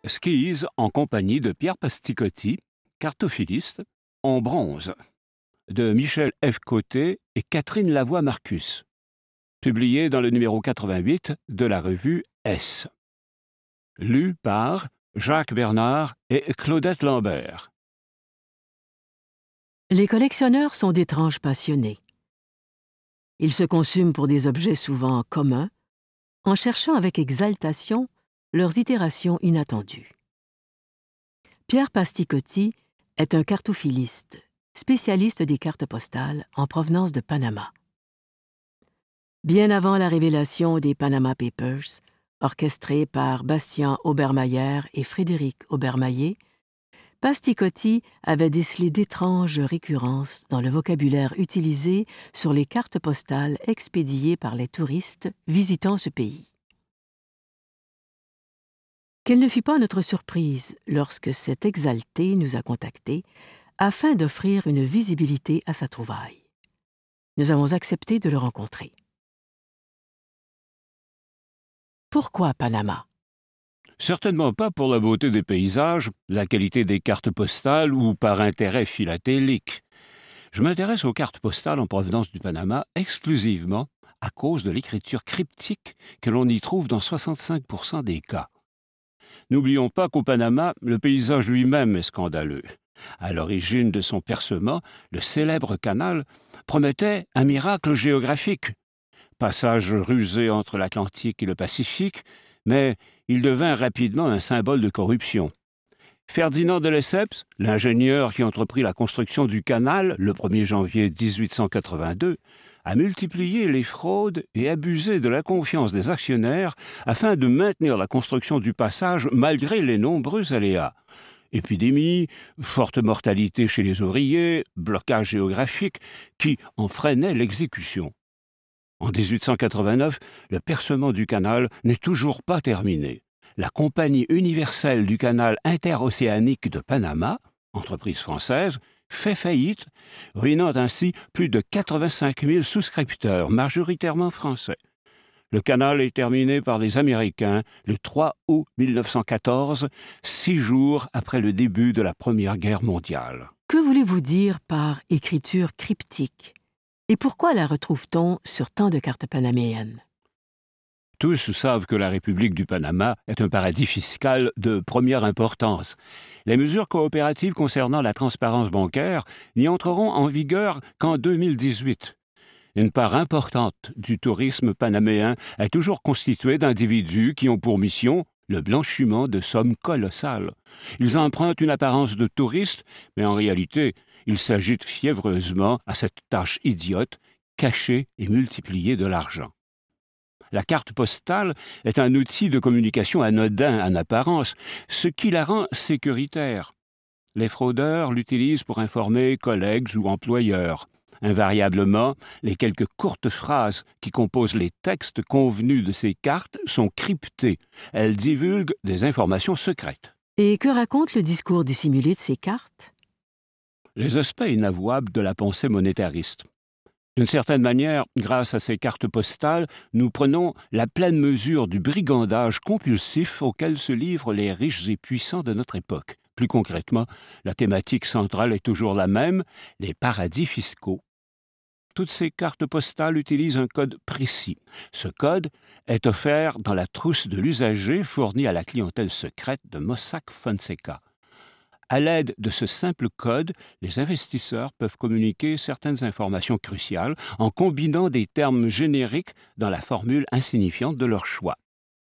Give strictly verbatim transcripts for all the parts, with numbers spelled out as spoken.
Skis en compagnie de Pierre Pasticotti, cartophiliste, en bronze, de Michel F. Côté et Catherine Lavoie-Marcus, publié dans le numéro quatre-vingt-huit de la revue S. Lu par Jacques Bernard et Claudette Lambert. Les collectionneurs sont d'étranges passionnés. Ils se consument pour des objets souvent communs, en cherchant avec exaltation leurs itérations inattendues. Pierre Pasticotti est un cartophiliste, spécialiste des cartes postales en provenance de Panama. Bien avant la révélation des Panama Papers, orchestrée par Bastien Obermayer et Frédéric Obermayer, Pasticotti avait décelé d'étranges récurrences dans le vocabulaire utilisé sur les cartes postales expédiées par les touristes visitant ce pays. Quelle ne fut pas notre surprise lorsque cet exalté nous a contactés afin d'offrir une visibilité à sa trouvaille. Nous avons accepté de le rencontrer. Pourquoi Panama? Certainement pas pour la beauté des paysages, la qualité des cartes postales ou par intérêt philatélique. Je m'intéresse aux cartes postales en provenance du Panama exclusivement à cause de l'écriture cryptique que l'on y trouve dans soixante-cinq pour cent des cas. N'oublions pas qu'au Panama, le paysage lui-même est scandaleux. À l'origine de son percement, le célèbre canal promettait un miracle géographique. Passage rusé entre l'Atlantique et le Pacifique, mais il devint rapidement un symbole de corruption. Ferdinand de Lesseps, l'ingénieur qui entreprit la construction du canal le premier janvier dix-huit cent quatre-vingt-deux, a multiplié les fraudes et abusé de la confiance des actionnaires afin de maintenir la construction du passage malgré les nombreux aléas. Épidémies, forte mortalité chez les ouvriers, blocage géographique qui en freinaient l'exécution. En dix-huit cent quatre-vingt-neuf, le percement du canal n'est toujours pas terminé. La Compagnie universelle du canal interocéanique de Panama, entreprise française, fait faillite, ruinant ainsi plus de quatre-vingt-cinq mille souscripteurs, majoritairement français. Le canal est terminé par les Américains le trois août mille neuf cent quatorze, six jours après le début de la Première Guerre mondiale. Que voulez-vous dire par écriture cryptique? Et pourquoi la retrouve-t-on sur tant de cartes panaméennes? Tous savent que la République du Panama est un paradis fiscal de première importance. Les mesures coopératives concernant la transparence bancaire n'y entreront en vigueur qu'en deux mille dix-huit. Une part importante du tourisme panaméen est toujours constituée d'individus qui ont pour mission le blanchiment de sommes colossales. Ils empruntent une apparence de touristes, mais en réalité, ils s'agitent fiévreusement à cette tâche idiote, cacher et multiplier de l'argent. La carte postale est un outil de communication anodin en apparence, ce qui la rend sécuritaire. Les fraudeurs l'utilisent pour informer collègues ou employeurs. Invariablement, les quelques courtes phrases qui composent les textes convenus de ces cartes sont cryptées. Elles divulguent des informations secrètes. Et que raconte le discours dissimulé de ces cartes? Les aspects inavouables de la pensée monétariste. D'une certaine manière, grâce à ces cartes postales, nous prenons la pleine mesure du brigandage compulsif auquel se livrent les riches et puissants de notre époque. Plus concrètement, la thématique centrale est toujours la même, les paradis fiscaux. Toutes ces cartes postales utilisent un code précis. Ce code est offert dans la trousse de l'usager fournie à la clientèle secrète de Mossack Fonseca. À l'aide de ce simple code, les investisseurs peuvent communiquer certaines informations cruciales en combinant des termes génériques dans la formule insignifiante de leur choix.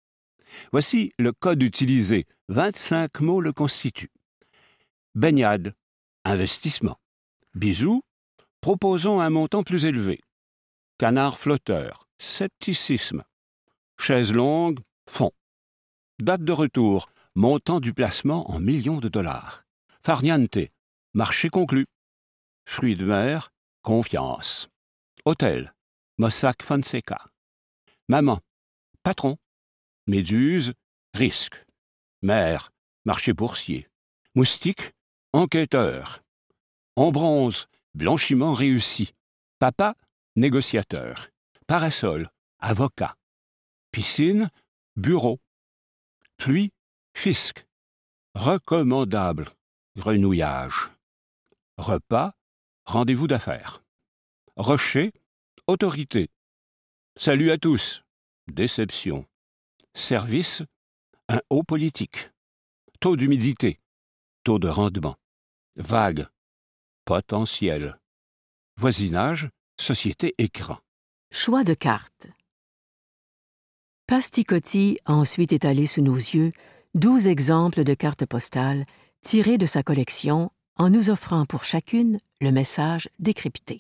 Voici le code utilisé. vingt-cinq mots le constituent. Baignade, investissement. Bisous, proposons un montant plus élevé. Canard flotteur, scepticisme. Chaise longue, fonds. Date de retour, montant du placement en millions de dollars. Farniente, marché conclu. Fruits de mer, confiance. Hôtel, Mossack Fonseca. Maman, patron. Méduse, risque. Mère, marché boursier. Moustique, enquêteur. En bronze, blanchiment réussi. Papa, négociateur. Parasol, avocat. Piscine, bureau. Pluie, fisc. recommandable, grenouillage. Repas, rendez-vous d'affaires. Rocher, autorité. Salut à tous, déception. Service, un haut politique. Taux d'humidité, taux de rendement. Vague, potentiel. Voisinage, société écran. Choix de cartes. Pasticotti a ensuite étalé sous nos yeux douze exemples de cartes postales tirées de sa collection en nous offrant pour chacune le message décrypté.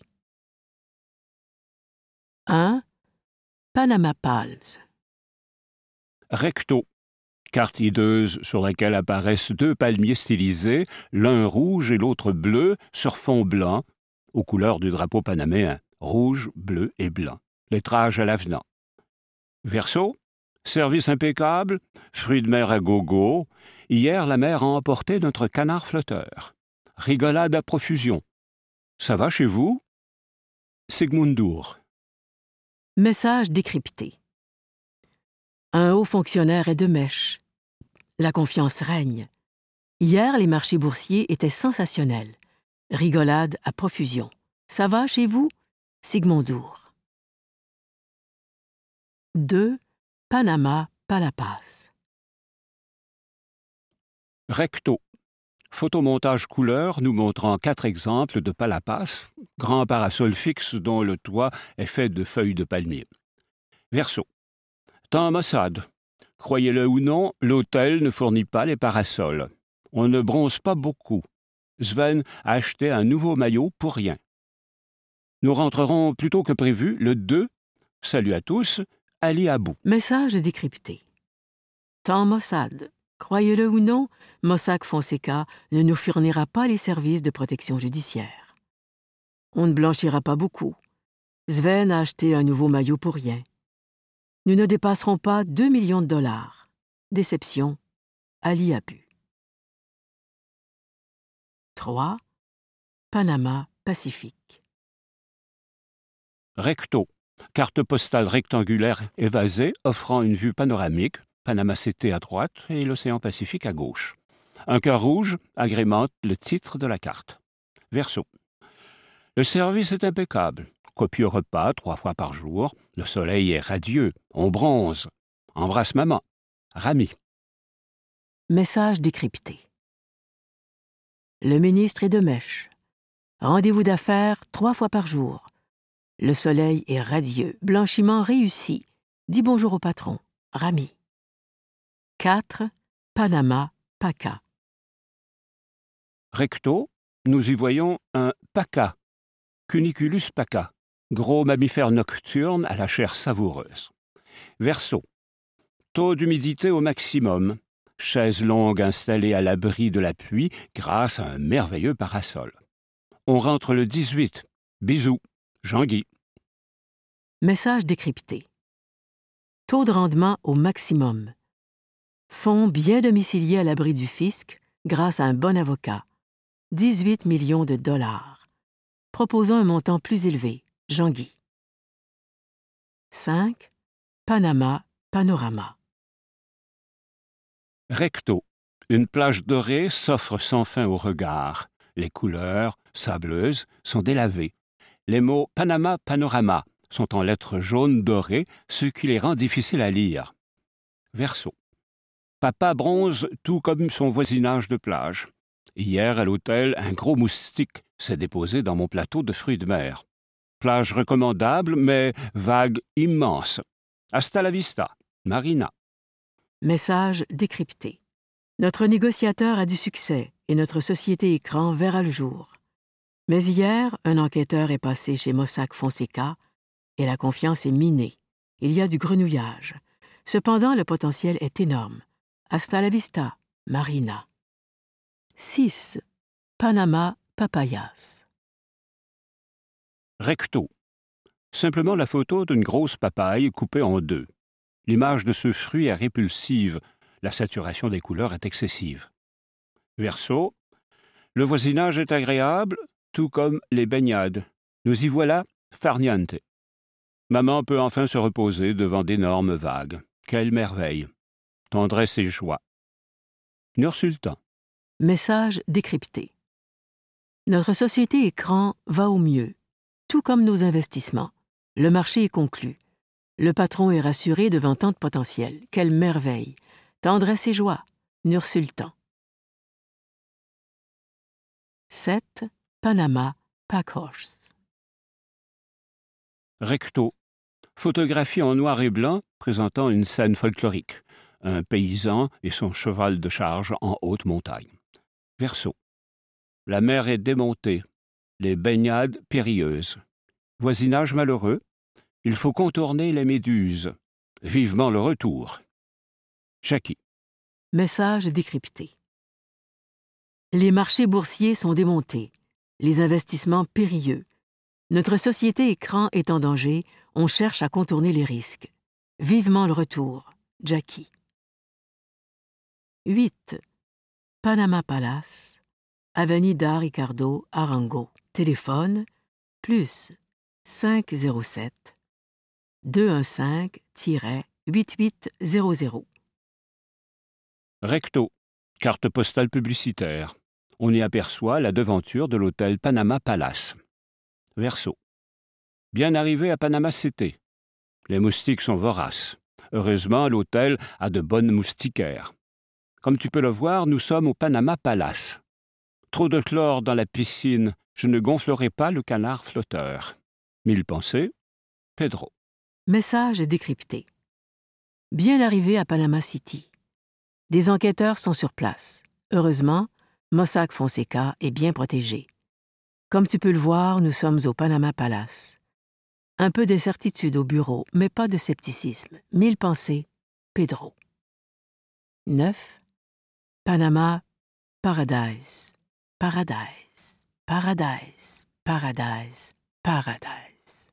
un. Panama Palms. Recto, carte hideuse sur laquelle apparaissent deux palmiers stylisés, l'un rouge et l'autre bleu, sur fond blanc, aux couleurs du drapeau panaméen, rouge, bleu et blanc. Lettrage à l'avenant. Verseau, service impeccable, fruits de mer à gogo. Hier, la mer a emporté notre canard flotteur. Rigolade à profusion. Ça va chez vous? Sigmundur. Message décrypté. Un haut fonctionnaire est de mèche. La confiance règne. Hier, les marchés boursiers étaient sensationnels. Rigolade à profusion. Ça va chez vous? Sigmundur. deux. Panama Palapas. Recto. Photomontage couleur nous montrant quatre exemples de palapas, grand parasol fixe dont le toit est fait de feuilles de palmier. Verseau. Temps maussade. Croyez-le ou non, l'hôtel ne fournit pas les parasols. On ne bronze pas beaucoup. Sven a acheté un nouveau maillot pour rien. Nous rentrerons plus tôt que prévu le deux. Salut à tous, Ali Abou. Message décrypté. Temps maussade. Croyez-le ou non, Mossack Fonseca ne nous fournira pas les services de protection judiciaire. On ne blanchira pas beaucoup. Sven a acheté un nouveau maillot pour rien. Nous ne dépasserons pas deux millions de dollars. Déception, Ali Abou. trois. Panama Pacifique. Recto. Carte postale rectangulaire évasée offrant une vue panoramique, Panama City à droite et l'océan Pacifique à gauche. Un cœur rouge agrémente le titre de la carte. Verseau. Le service est impeccable. Copieux repas trois fois par jour. Le soleil est radieux. On bronze. Embrasse maman. Rami. Message décrypté. Le ministre est de mèche. Rendez-vous d'affaires trois fois par jour. Le soleil est radieux. Blanchiment réussi. Dis bonjour au patron. Rami. quatre. Panama Paca. Recto, nous y voyons un paca, Cuniculus paca, gros mammifère nocturne à la chair savoureuse. Verseau, taux d'humidité au maximum, chaise longue installée à l'abri de la pluie grâce à un merveilleux parasol. On rentre le dix-huit. Bisous, Jean-Guy. Message décrypté. Taux de rendement au maximum. Fonds bien domiciliés à l'abri du fisc grâce à un bon avocat. dix-huit millions de dollars. Proposons un montant plus élevé. Jean-Guy. cinq. Panama Panorama. Recto, une plage dorée s'offre sans fin au regard. Les couleurs, sableuses, sont délavées. Les mots Panama Panorama sont en lettres jaunes dorées, ce qui les rend difficiles à lire. Verseau. Papa bronze tout comme son voisinage de plage. Hier, à l'hôtel, un gros moustique s'est déposé dans mon plateau de fruits de mer. Plage recommandable, mais vague immense. Hasta la vista, Marina. Message décrypté. Notre négociateur a du succès et notre société écran verra le jour. Mais hier, un enquêteur est passé chez Mossack Fonseca et la confiance est minée. Il y a du grenouillage. Cependant, le potentiel est énorme. Hasta la vista, Marina. six. Panama Papayas. Recto. Simplement la photo d'une grosse papaye coupée en deux. L'image de ce fruit est répulsive. La saturation des couleurs est excessive. Verseau. Le voisinage est agréable, tout comme les baignades. Nous y voilà, farniente. Maman peut enfin se reposer devant d'énormes vagues. Quelle merveille! Tendresse et joie. Nur Sultan. Message décrypté. Notre société écran va au mieux, tout comme nos investissements. Le marché est conclu. Le patron est rassuré devant tant de potentiel. Quelle merveille! Tendresse et joie. Nursultan. sept. Panama Packhorse. Recto. Photographie en noir et blanc présentant une scène folklorique. Un paysan et son cheval de charge en haute montagne. Verso. La mer est démontée. Les baignades périlleuses. Voisinage malheureux. Il faut contourner les méduses. Vivement le retour. Jackie. Message décrypté. Les marchés boursiers sont démontés. Les investissements périlleux. Notre société écran est en danger. On cherche à contourner les risques. Vivement le retour. Jackie. huit. Panama Palace, Avenida Ricardo Arango. Téléphone, plus cinq zéro sept, deux un cinq, huit huit zéro zéro. Recto. Carte postale publicitaire. On y aperçoit la devanture de l'hôtel Panama Palace. Verso. Bien arrivé à Panama City. Les moustiques sont voraces. Heureusement, l'hôtel a de bonnes moustiquaires. Comme tu peux le voir, nous sommes au Panama Palace. Trop de chlore dans la piscine, je ne gonflerai pas le canard flotteur. Mille pensées, Pedro. Message décrypté. Bien arrivé à Panama City. Des enquêteurs sont sur place. Heureusement, Mossack Fonseca est bien protégé. Comme tu peux le voir, nous sommes au Panama Palace. Un peu d'incertitude au bureau, mais pas de scepticisme. Mille pensées, Pedro. neuf. Panama Paradise. Paradise. Paradise. Paradise. Paradise.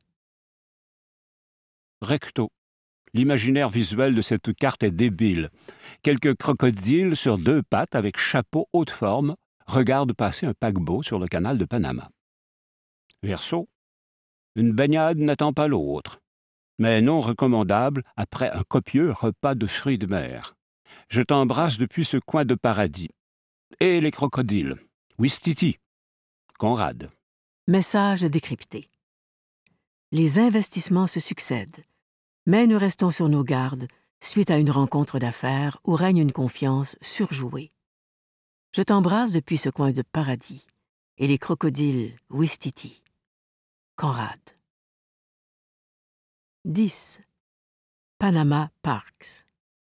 Recto. L'imaginaire visuel de cette carte est débile. Quelques crocodiles sur deux pattes avec chapeau haute forme regardent passer un paquebot sur le canal de Panama. Verso. Une baignade n'attend pas l'autre, mais non recommandable après un copieux repas de fruits de mer. Je t'embrasse depuis ce coin de paradis. Et les crocodiles. Ouistiti. Conrad. Message décrypté. Les investissements se succèdent, mais nous restons sur nos gardes suite à une rencontre d'affaires où règne une confiance surjouée. Je t'embrasse depuis ce coin de paradis. Et les crocodiles. Ouistiti. Conrad. dix. Panama Parks.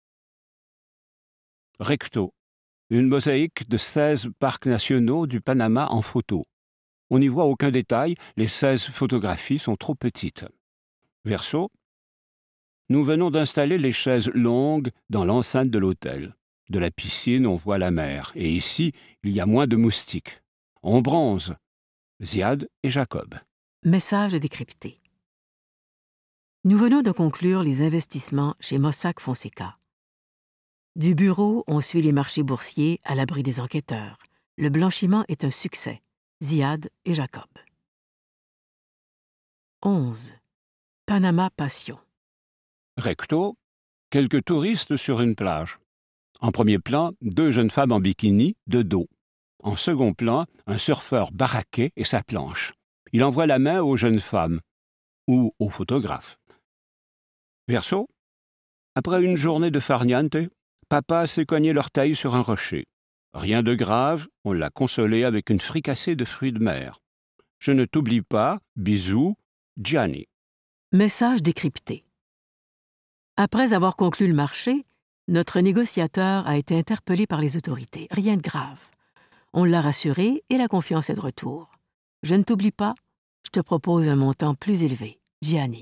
Recto. Une mosaïque de seize parcs nationaux du Panama en photo. On n'y voit aucun détail, les seize photographies sont trop petites. Verso. Nous venons d'installer les chaises longues dans l'enceinte de l'hôtel. De la piscine, on voit la mer, et ici, il y a moins de moustiques. On bronze. Ziad et Jacob. Message décrypté. Nous venons de conclure les investissements chez Mossack Fonseca. Du bureau, on suit les marchés boursiers à l'abri des enquêteurs. Le blanchiment est un succès. Ziad et Jacob. onze. Panama Passion. Recto. Quelques touristes sur une plage. En premier plan, deux jeunes femmes en bikini, de dos. En second plan, un surfeur baraqué et sa planche. Il envoie la main aux jeunes femmes, ou au photographe. Verso. Après une journée de farniente, papa s'est cogné l'orteil sur un rocher. Rien de grave, on l'a consolé avec une fricassée de fruits de mer. Je ne t'oublie pas, bisous, Gianni. Message décrypté. Après avoir conclu le marché, notre négociateur a été interpellé par les autorités. Rien de grave. On l'a rassuré et la confiance est de retour. Je ne t'oublie pas, je te propose un montant plus élevé. Gianni.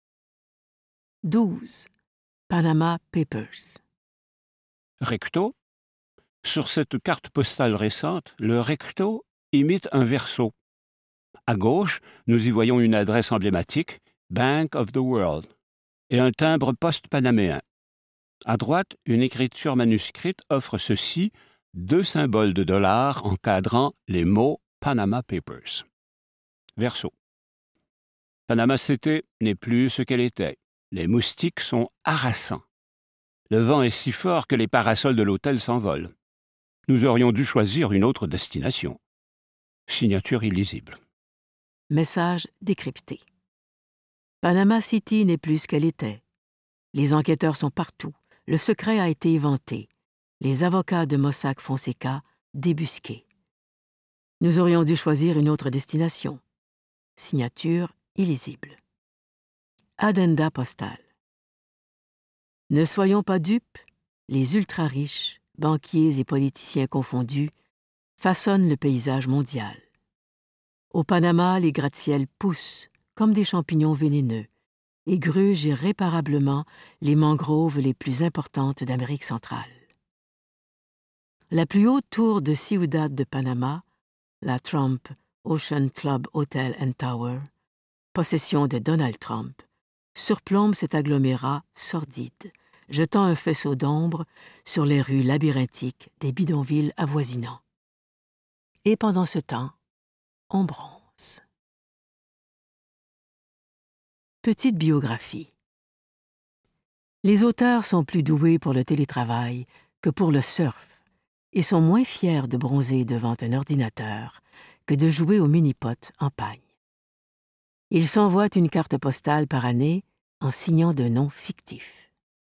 douze. Panama Papers. Recto. Sur cette carte postale récente, le recto imite un verso. À gauche, nous y voyons une adresse emblématique, Bank of the World, et un timbre post-panaméen. À droite, une écriture manuscrite offre ceci, deux symboles de dollars encadrant les mots Panama Papers. Verso. Panama City n'est plus ce qu'elle était. Les moustiques sont harassants. Le vent est si fort que les parasols de l'hôtel s'envolent. Nous aurions dû choisir une autre destination. Signature illisible. Message décrypté. Panama City n'est plus ce qu'elle était. Les enquêteurs sont partout. Le secret a été éventé. Les avocats de Mossack Fonseca débusqués. Nous aurions dû choisir une autre destination. Signature illisible. Addenda postale. Ne soyons pas dupes, les ultra-riches, banquiers et politiciens confondus, façonnent le paysage mondial. Au Panama, les gratte-ciels poussent comme des champignons vénéneux et grugent irréparablement les mangroves les plus importantes d'Amérique centrale. La plus haute tour de Ciudad de Panama, la Trump Ocean Club Hotel and Tower, possession de Donald Trump, surplombe cet agglomérat sordide, jetant un faisceau d'ombre sur les rues labyrinthiques des bidonvilles avoisinants. Et pendant ce temps, on bronze. Petite biographie. Les auteurs sont plus doués pour le télétravail que pour le surf et sont moins fiers de bronzer devant un ordinateur que de jouer au mini-pot en pagne. Ils s'envoient une carte postale par année en signant de noms fictifs.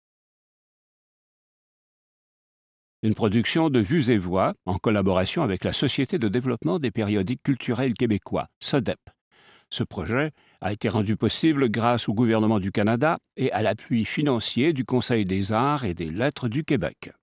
Une production de Vues et Voix en collaboration avec la Société de développement des périodiques culturels québécois, SODEP. Ce projet a été rendu possible grâce au gouvernement du Canada et à l'appui financier du Conseil des arts et des lettres du Québec.